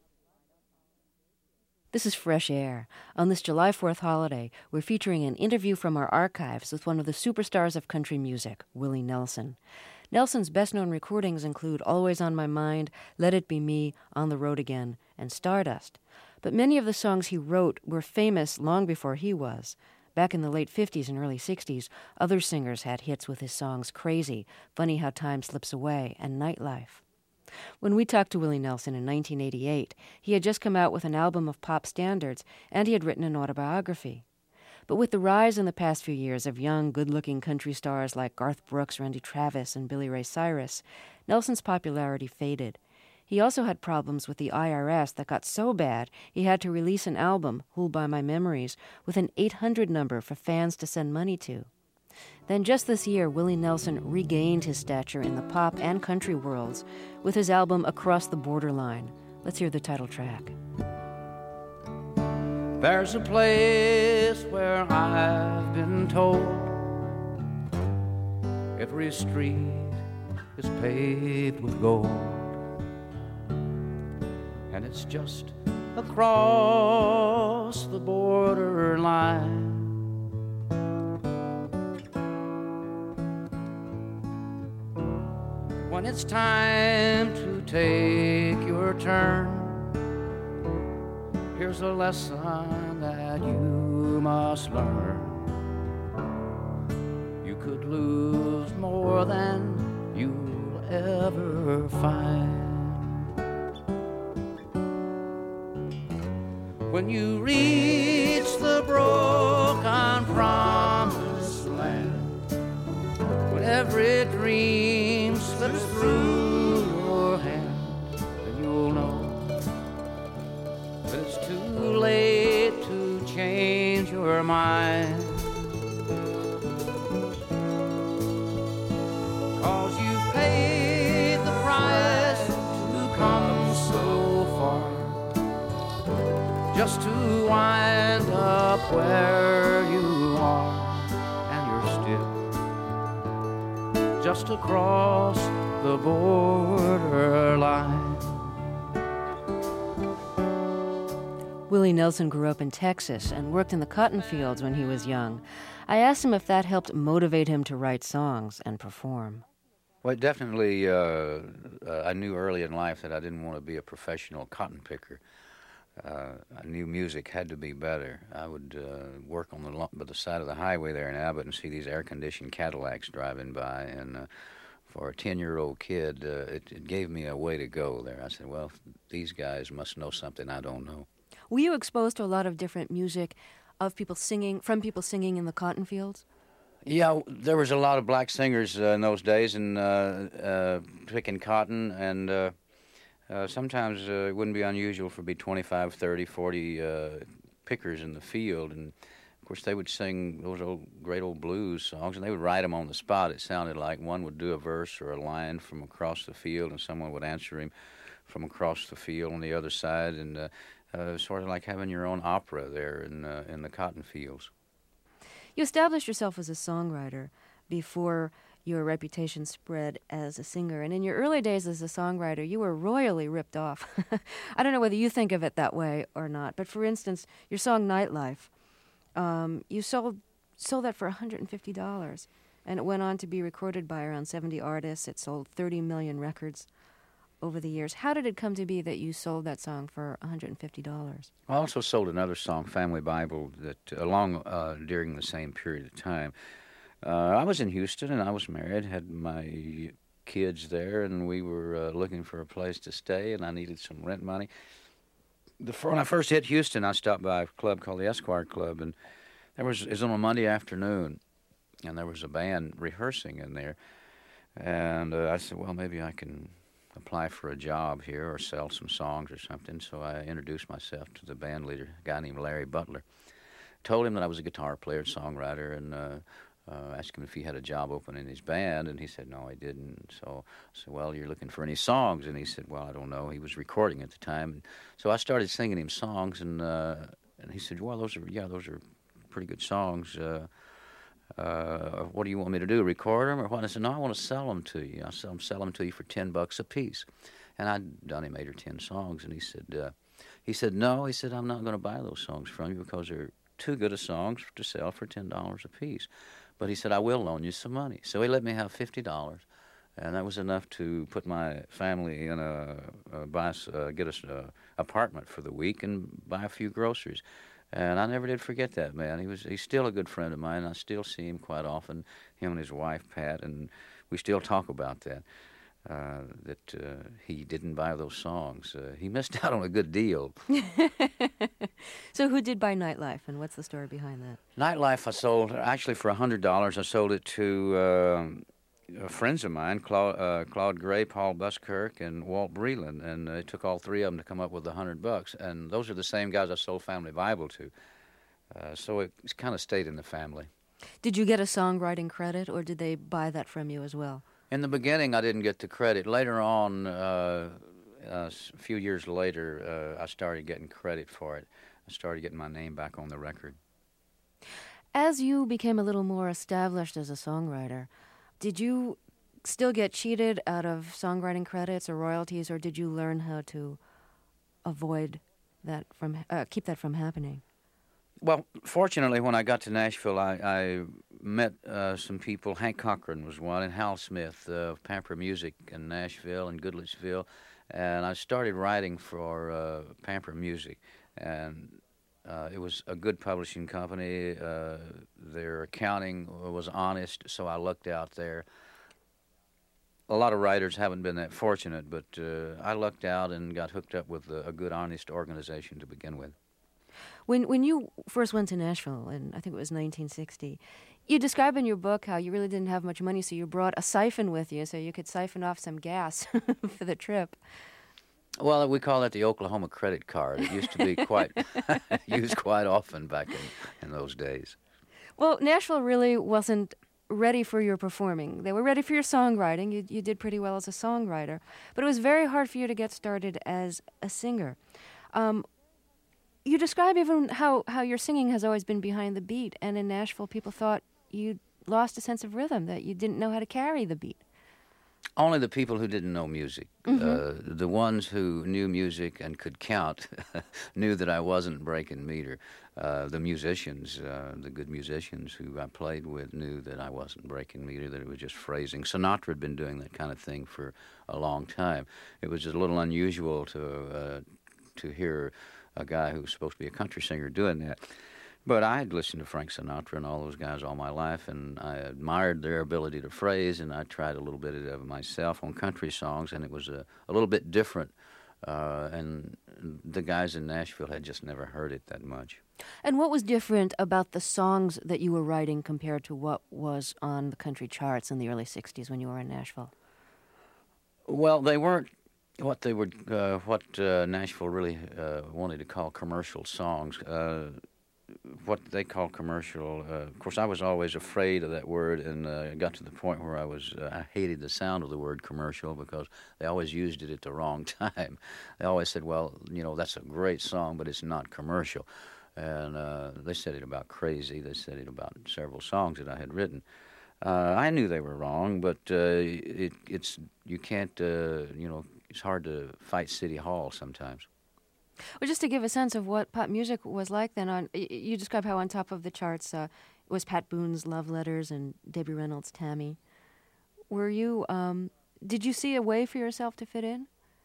This is Fresh Air. On this July fourth holiday, we're featuring an interview from our archives with one of the superstars of country music, Willie Nelson. Nelson's best-known recordings include Always on My Mind, Let It Be Me, On the Road Again, and Stardust. But many of the songs he wrote were famous long before he was. Back in the late fifties and early sixties, other singers had hits with his songs Crazy, Funny How Time Slips Away, and Nightlife. When we talked to Willie Nelson in nineteen eighty-eight, he had just come out with an album of pop standards, and he had written an autobiography. But with the rise in the past few years of young, good-looking country stars like Garth Brooks, Randy Travis, and Billy Ray Cyrus, Nelson's popularity faded. He also had problems with the I R S that got so bad he had to release an album, Who'll Buy My Memories, with an eight hundred number for fans to send money to. Then just this year, Willie Nelson regained his stature in the pop and country worlds with his album Across the Borderline. Let's hear the title track. There's a place where I've been told every street is paved with gold, and it's just across the borderline. When it's time to take your turn, here's a lesson that you must learn. You could lose more than you'll ever find. When you reach the broken promised land, when every dream slips through your hand, then you'll know that it's too late to change your mind. 'Cause you've paid the price to come so far, just to wind up where you are, and you're still just across the borderline. Willie Nelson grew up in Texas and worked in the cotton fields when he was young. I asked him if that helped motivate him to write songs and perform. Well, definitely, uh, uh, I knew early in life that I didn't want to be a professional cotton picker. Uh, I knew music had to be better. I would uh, work on the, by the side of the highway there in Abbott and see these air-conditioned Cadillacs driving by, and uh, for a ten-year-old kid, uh, it, it gave me a way to go there. I said, well, these guys must know something I don't know. Were you exposed to a lot of different music of people singing, from people singing in the cotton fields? Yeah, there was a lot of black singers uh, in those days, and uh, uh, picking cotton, and uh, uh, sometimes uh, it wouldn't be unusual for be twenty-five, thirty, forty uh, pickers in the field, and of course they would sing those old great old blues songs, and they would write them on the spot. It sounded like one would do a verse or a line from across the field, and someone would answer him from across the field on the other side, and uh, uh, sort of like having your own opera there in uh, in the cotton fields. You established yourself as a songwriter before your reputation spread as a singer. And in your early days as a songwriter, you were royally ripped off. I don't know whether you think of it that way or not, but for instance, your song Nightlife, um, you sold sold that for one hundred fifty dollars, and it went on to be recorded by around seventy artists. It sold thirty million records. over the years. How did it come to be that you sold that song for one hundred fifty dollars? I also sold another song, Family Bible, that along uh, during the same period of time. Uh, I was in Houston, and I was married, had my kids there, and we were uh, looking for a place to stay, and I needed some rent money. The, when I first hit Houston, I stopped by a club called the Esquire Club, and there was, it was on a Monday afternoon, and there was a band rehearsing in there. And uh, I said, well, maybe I can apply for a job here or sell some songs or something. So I introduced myself to the band leader, a guy named Larry Butler. Told him that I was a guitar player, songwriter, and uh, uh, asked him if he had a job open in his band. And he said, no, I didn't. So I said, well, you're looking for any songs? And he said, well, I don't know. He was recording at the time. And so I started singing him songs, and uh, and he said, well, those are, yeah, those are pretty good songs. Uh, Uh, what do you want me to do, record them or what? And I said, no, I want to sell them to you. I sell them, sell them to you for ten bucks a piece. And I'd done him eight or ten songs, and he said, uh, he said, no, he said, I'm not going to buy those songs from you because they're too good of songs to sell for ten dollars a piece. But he said, I will loan you some money. So he let me have fifty dollars, and that was enough to put my family in a, a buy, uh, get us an apartment for the week and buy a few groceries. And I never did forget that man. He was he's still a good friend of mine. I still see him quite often, him and his wife, Pat, and we still talk about that, uh, that uh, he didn't buy those songs. Uh, he missed out on a good deal. So who did buy Nightlife, and what's the story behind that? Nightlife I sold, actually for one hundred dollars. I sold it to uh, friends of mine, Claude, uh, Claude Gray, Paul Buskirk, and Walt Breland, and it took all three of them to come up with a hundred bucks. And those are the same guys I sold Family Bible to. Uh, so it kind of stayed in the family. Did you get a songwriting credit, or did they buy that from you as well? In the beginning, I didn't get the credit. Later on, uh, uh, a few years later, uh, I started getting credit for it. I started getting my name back on the record. As you became a little more established as a songwriter, did you still get cheated out of songwriting credits or royalties, or did you learn how to avoid that from uh, keep that from happening? Well, fortunately, when I got to Nashville, I, I met uh, some people. Hank Cochran was one, and Hal Smith of Pamper Music in Nashville and Goodlettsville. And I started writing for uh, Pamper Music, and uh, it was a good publishing company. Uh, their accounting was honest, so I lucked out there. A lot of writers haven't been that fortunate, but uh, I lucked out and got hooked up with a, a good, honest organization to begin with. When when you first went to Nashville, and I think it was nineteen sixty, you describe in your book how you really didn't have much money, so you brought a siphon with you so you could siphon off some gas for the trip. Well, we call that the Oklahoma credit card. It used to be quite used quite often back in, in those days. Well, Nashville really wasn't ready for your performing. They were ready for your songwriting. You, you did pretty well as a songwriter. But it was very hard for you to get started as a singer. Um, you describe even how, how your singing has always been behind the beat, and in Nashville people thought you lost a sense of rhythm, that you didn't know how to carry the beat. Only the people who didn't know music. Mm-hmm. Uh, the ones who knew music and could count knew that I wasn't breaking meter. Uh, the musicians, uh, the good musicians who I played with knew that I wasn't breaking meter, that it was just phrasing. Sinatra had been doing that kind of thing for a long time. It was just a little unusual to uh, to hear a guy who was supposed to be a country singer doing that. But I had listened to Frank Sinatra and all those guys all my life, and I admired their ability to phrase, and I tried a little bit of it myself on country songs, and it was a, a little bit different. Uh, and the guys in Nashville had just never heard it that much. And what was different about the songs that you were writing compared to what was on the country charts in the early sixties when you were in Nashville? Well, they weren't what they would, uh, what uh, Nashville really uh, wanted to call commercial songs. Uh, what they call commercial. Uh, of course, I was always afraid of that word, and uh, got to the point where I was uh, I hated the sound of the word commercial because they always used it at the wrong time. They always said, well, you know, that's a great song, but it's not commercial. And uh, they said it about Crazy. They said it about several songs that I had written. Uh, I knew they were wrong, but uh, it, it's you can't, uh, you know, it's hard to fight City Hall sometimes. Well, just to give a sense of what pop music was like then, on you describe how on top of the charts uh, it was Pat Boone's Love Letters and Debbie Reynolds' Tammy. Were you, um, did you see a way for yourself to fit in?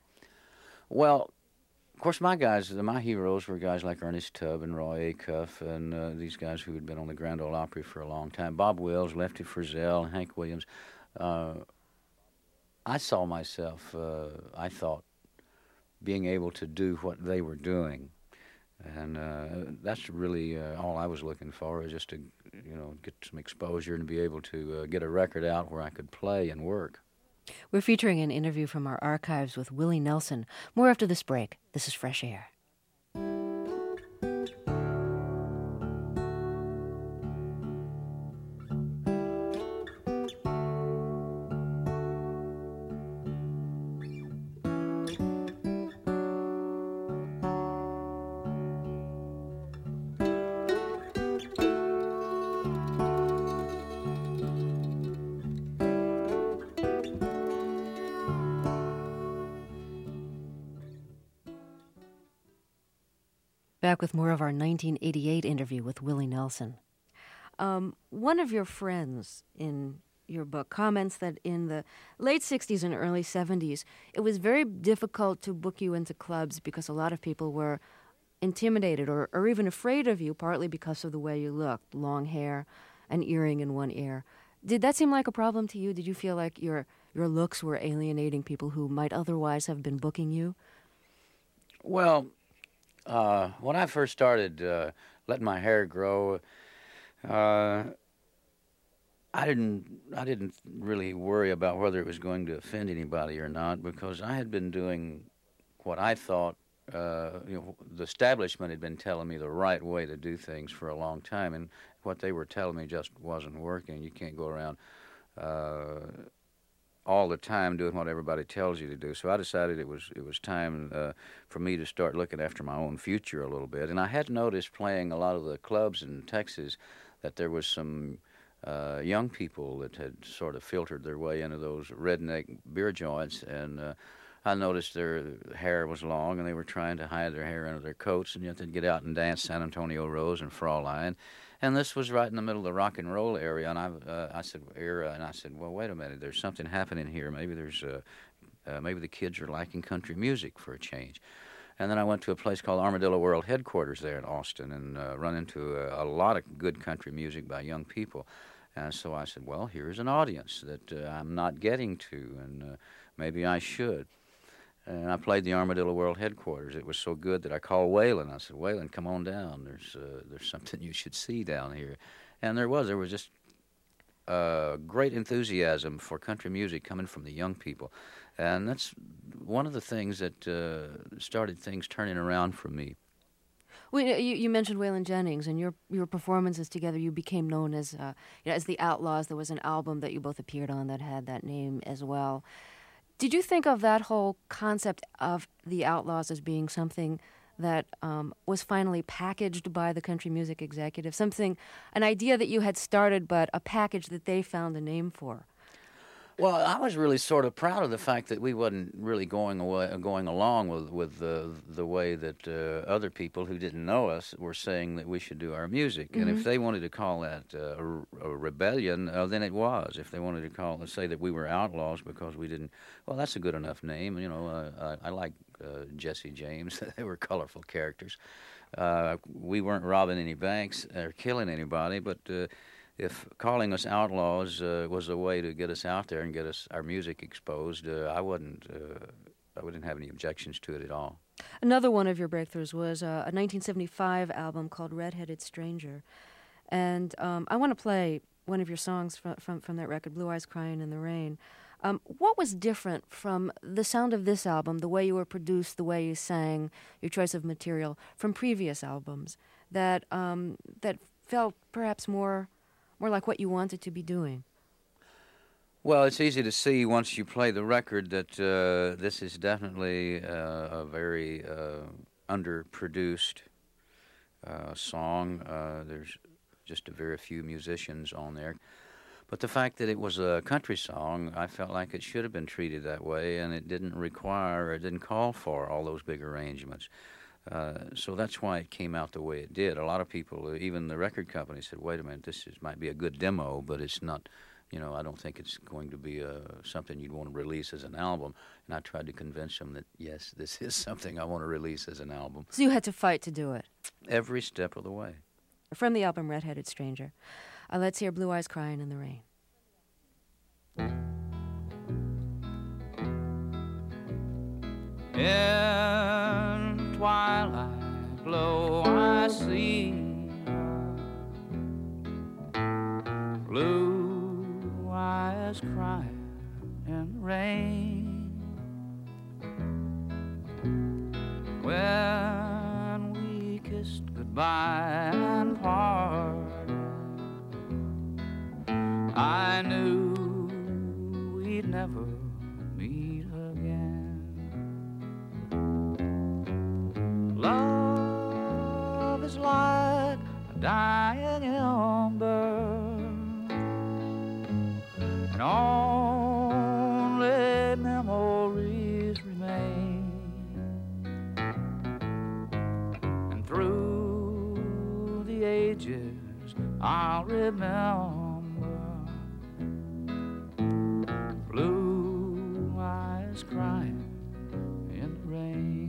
Well, of course, my guys, my heroes were guys like Ernest Tubb and Roy Acuff and uh, these guys who had been on the Grand Ole Opry for a long time. Bob Wills, Lefty Frizzell, Hank Williams. Uh, I saw myself, uh, I thought, being able to do what they were doing. And uh, that's really uh, all I was looking for, is just to, you know, get some exposure and be able to uh, get a record out where I could play and work. We're featuring an interview from our archives with Willie Nelson. More after this break. This is Fresh Air. Back with more of our nineteen eighty-eight interview with Willie Nelson. Um, one of your friends in your book comments that in the late sixties and early seventies, it was very difficult to book you into clubs because a lot of people were intimidated or, or even afraid of you, partly because of the way you looked, long hair, an earring in one ear. Did that seem like a problem to you? Did you feel like your your looks were alienating people who might otherwise have been booking you? Well, Uh, when I first started uh, letting my hair grow, uh, I didn't I didn't really worry about whether it was going to offend anybody or not, because I had been doing what I thought uh, you know, the establishment had been telling me the right way to do things for a long time, and what they were telling me just wasn't working. You can't go around uh, all the time doing what everybody tells you to do. So I decided it was it was time uh, for me to start looking after my own future a little bit. And I had noticed playing a lot of the clubs in Texas that there was some uh, young people that had sort of filtered their way into those redneck beer joints, and uh, I noticed their hair was long and they were trying to hide their hair under their coats, and yet they'd get out and dance San Antonio Rose and Fraulein. And this was right in the middle of the rock and roll area, and I, uh, I said, era, and I said, well, wait a minute, there's something happening here. Maybe there's, uh, uh, maybe the kids are liking country music for a change. And then I went to a place called Armadillo World Headquarters there in Austin, and uh, run into a, a lot of good country music by young people. And so I said, well, here's an audience that uh, I'm not getting to, and uh, maybe I should. And I played the Armadillo World Headquarters. It was so good that I called Waylon. I said, Waylon, come on down. There's uh, there's something you should see down here. And there was. There was just uh, great enthusiasm for country music coming from the young people. And that's one of the things that uh, started things turning around for me. Well, you, you mentioned Waylon Jennings, and your your performances together, you became known as uh, you know, as the Outlaws. There was an album that you both appeared on that had that name as well. Did you think of that whole concept of the Outlaws as being something that um, was finally packaged by the country music executive, something, an idea that you had started, but a package that they found a name for? Well, I was really sort of proud of the fact that we wasn't really going away, going along with with the the way that uh, other people who didn't know us were saying that we should do our music. Mm-hmm. And if they wanted to call that uh, a, a rebellion, uh, then it was. If they wanted to call say that we were outlaws because we didn't, well, that's a good enough name. You know, uh, I, I like uh, Jesse James. They were colorful characters. Uh, we weren't robbing any banks or killing anybody, but. Uh, If calling us outlaws uh, was a way to get us out there and get us our music exposed, uh, I wouldn't, uh, I wouldn't have any objections to it at all. Another one of your breakthroughs was uh, a nineteen seventy-five album called Red-Headed Stranger, and um, I want to play one of your songs from, from from that record, Blue Eyes Crying in the Rain. Um, what was different from the sound of this album, the way you were produced, the way you sang, your choice of material, from previous albums that um, that felt perhaps more more like what you wanted to be doing? Well, it's easy to see once you play the record that uh, this is definitely uh, a very uh, underproduced uh, song. Uh, there's just a very few musicians on there. But the fact that it was a country song, I felt like it should have been treated that way, and it didn't require, or it didn't call for all those big arrangements. Uh, so that's why it came out the way it did. A lot of people, even the record company, said, wait a minute, this is, might be a good demo, but it's not you know, I don't think it's going to be uh, something you'd want to release as an album. And I tried to convince them that, yes, this is something I want to release as an album. So you had to fight to do it? Every step of the way. From the album Red-Headed Stranger. Uh, let's hear Blue Eyes Crying in the Rain. In twilight glow I see blue eyes crying in the rain. When we kissed goodbye and parted, I knew we'd never meet again. Love is like a dying ember, and only memories remain. And through the ages I'll remember blue eyes crying in the rain.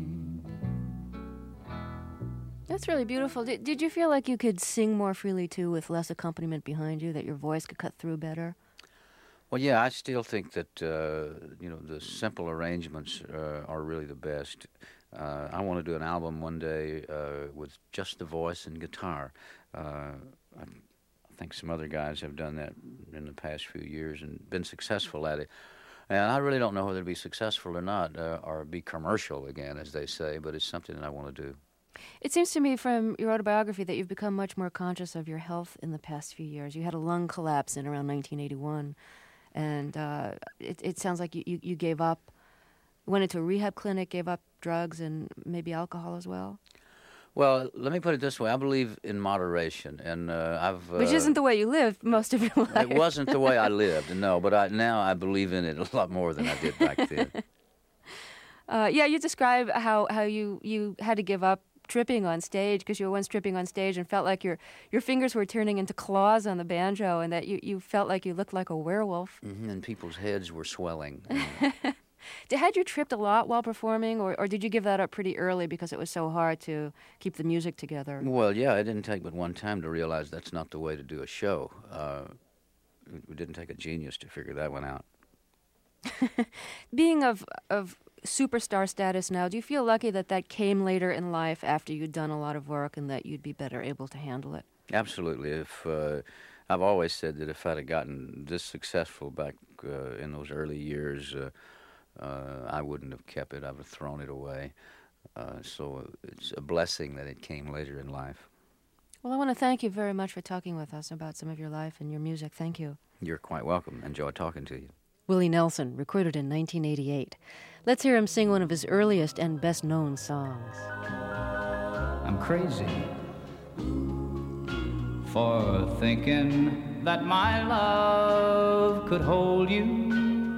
That's really beautiful. Did, did you feel like you could sing more freely, too, with less accompaniment behind you, that your voice could cut through better? Well, yeah, I still think that, uh, you know, the simple arrangements uh, are really the best. Uh, I want to do an album one day uh, with just the voice and guitar. Uh, I, I think some other guys have done that in the past few years and been successful at it. And I really don't know whether to be successful or not, uh, or be commercial again, as they say, but it's something that I want to do. It seems to me from your autobiography that you've become much more conscious of your health in the past few years. You had a lung collapse in around nineteen eighty-one, and uh, it, it sounds like you, you, you gave up, went into a rehab clinic, gave up drugs and maybe alcohol as well? Well, let me put it this way. I believe in moderation, and uh, I've... Uh, Which isn't the way you lived most of your life. It wasn't the way I lived, no, but I, now I believe in it a lot more than I did back then. uh, yeah, you describe how, how you, you had to give up tripping on stage because you were once tripping on stage and felt like your your fingers were turning into claws on the banjo, and that you, you felt like you looked like a werewolf. Mm-hmm, and people's heads were swelling. Had you tripped a lot while performing, or, or did you give that up pretty early because it was so hard to keep the music together? Well, yeah, it didn't take but one time to realize that's not the way to do a show. Uh, it didn't take a genius to figure that one out. Being of of superstar status now, do you feel lucky that that came later in life after you'd done a lot of work and that you'd be better able to handle it? Absolutely. If uh, I've always said that if I'd have gotten this successful back uh, in those early years, uh, uh, I wouldn't have kept it. I would have thrown it away. Uh, so it's a blessing that it came later in life. Well, I want to thank you very much for talking with us about some of your life and your music. Thank you. You're quite welcome. Enjoy talking to you. Willie Nelson, recorded in nineteen eighty-eight. Let's hear him sing one of his earliest and best-known songs. I'm crazy for thinking that my love could hold you.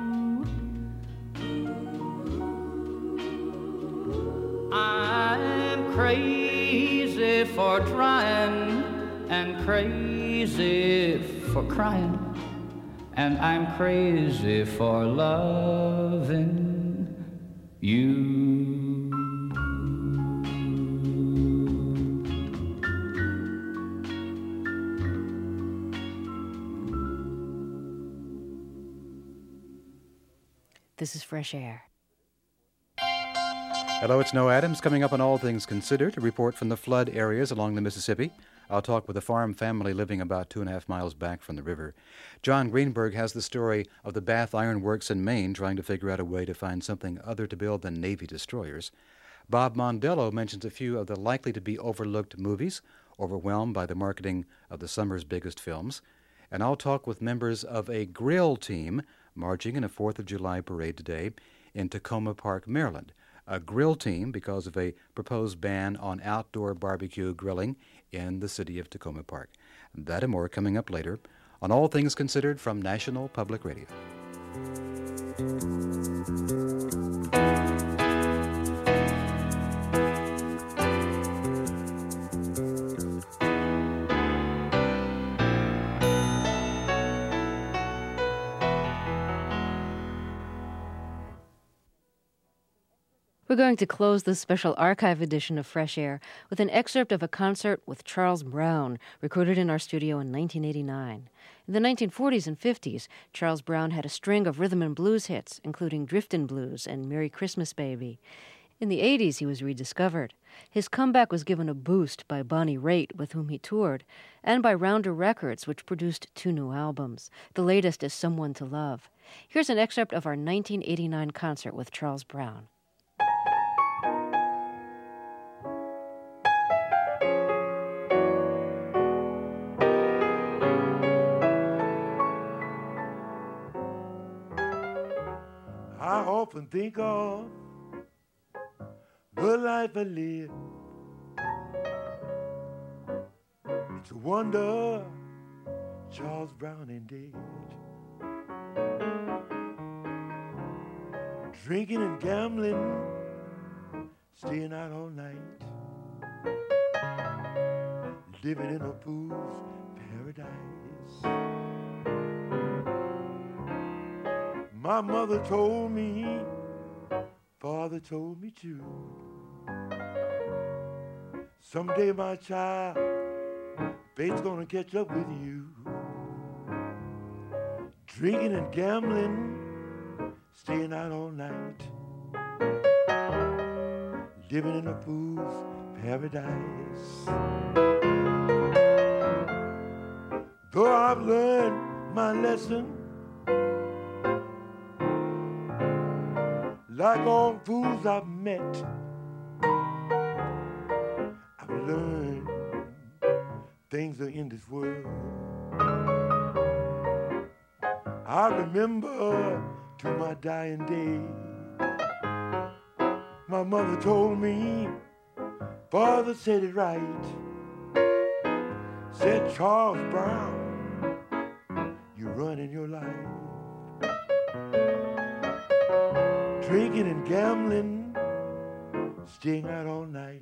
I'm crazy for trying and crazy for crying. And I'm crazy for loving you. This is Fresh Air. Hello, it's Noah Adams. Coming up on All Things Considered, a report from the flood areas along the Mississippi. I'll talk with a farm family living about two and a half miles back from the river. John Greenberg has the story of the Bath Iron Works in Maine trying to figure out a way to find something other to build than Navy destroyers. Bob Mondello mentions a few of the likely-to-be overlooked movies, overwhelmed by the marketing of the summer's biggest films. And I'll talk with members of a grill team marching in a fourth of July parade today in Tacoma Park, Maryland. A grill team because of a proposed ban on outdoor barbecue grilling in the city of Tacoma Park. That and more coming up later on All Things Considered from National Public Radio. We're going to close this special archive edition of Fresh Air with an excerpt of a concert with Charles Brown, recorded in our studio in nineteen eighty-nine. In the nineteen forties and fifties, Charles Brown had a string of rhythm and blues hits, including Driftin' Blues and Merry Christmas Baby. In the eighties, he was rediscovered. His comeback was given a boost by Bonnie Raitt, with whom he toured, and by Rounder Records, which produced two new albums. The latest is Someone to Love. Here's an excerpt of our nineteen eighty-nine concert with Charles Brown. I often think of the life I live. It's a wonder Charles Brown ain't dead. Drinking and gambling, staying out all night, living in a fool's paradise. My mother told me, father told me too, someday my child, fate's gonna catch up with you. Drinking and gambling, staying out all night, living in a fool's paradise. Though I've learned my lesson, like all fools I've met, I've learned things are in this world. I remember to my dying day, my mother told me, father said it right, said, Charles Brown, you're running your life. Drinking and gambling, staying out all night,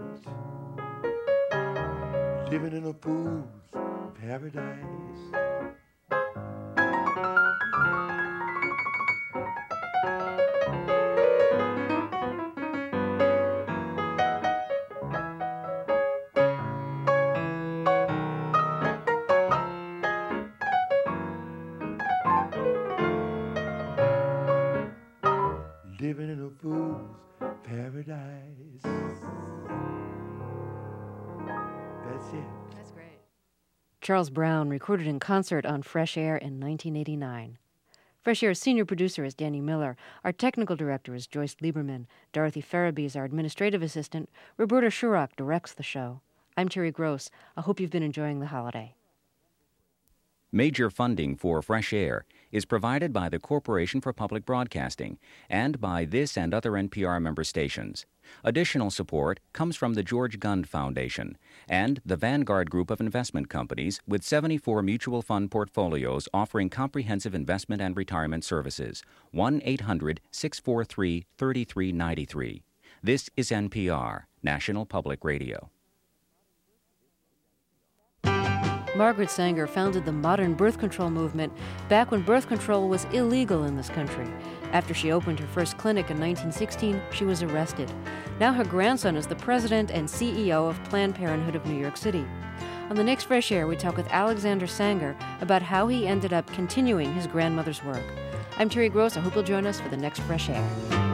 living in a fool's paradise. Living in a fool's paradise. That's it. That's great. Charles Brown, recorded in concert on Fresh Air in nineteen eighty-nine. Fresh Air's senior producer is Danny Miller. Our technical director is Joyce Lieberman. Dorothy Farabee is our administrative assistant. Roberta Shurrock directs the show. I'm Terry Gross. I hope you've been enjoying the holiday. Major funding for Fresh Air is provided by the Corporation for Public Broadcasting and by this and other N P R member stations. Additional support comes from the George Gund Foundation and the Vanguard Group of investment companies with seventy-four mutual fund portfolios offering comprehensive investment and retirement services. one eight hundred six four three three three nine three. This is N P R, National Public Radio. Margaret Sanger founded the modern birth control movement back when birth control was illegal in this country. After she opened her first clinic in nineteen sixteen, she was arrested. Now her grandson is the president and C E O of Planned Parenthood of New York City. On the next Fresh Air, we talk with Alexander Sanger about how he ended up continuing his grandmother's work. I'm Terry Gross. I hope you'll join us for the next Fresh Air.